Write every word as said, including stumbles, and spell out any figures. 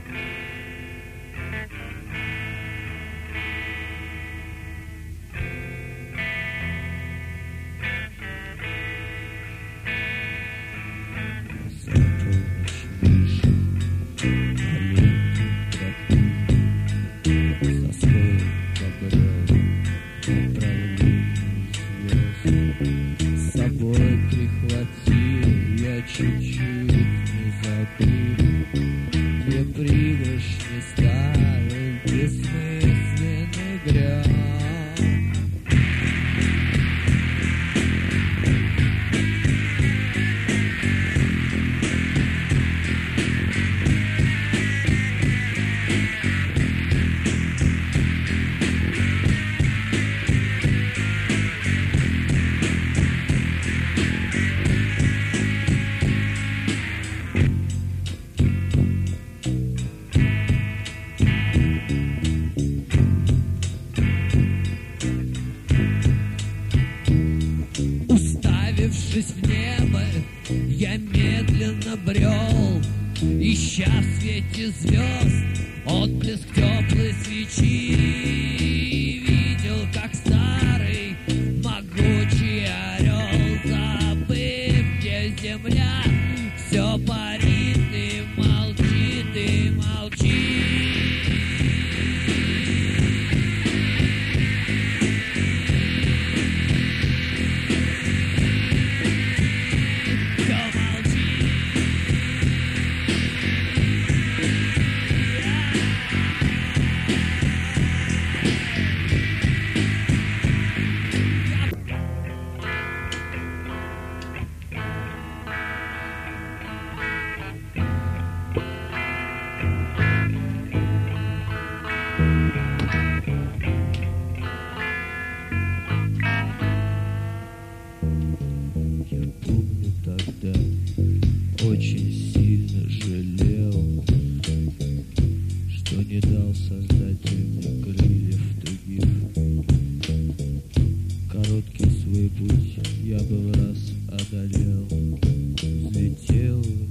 С собой прихватил я чуть-чуть не забыл, две пригоршни старых бессмысленных грез. Уставившись в небо, я медленно брел, ища в свете звезд отблеск теплой свечи. Видел, как старый могучий орел, забыв, где земля, все парит и молчит, и молчит. Очень сильно жалел, что не дал Создатель мне крыльев тугих. Короткий свой путь я бы в раз одолел, взлетел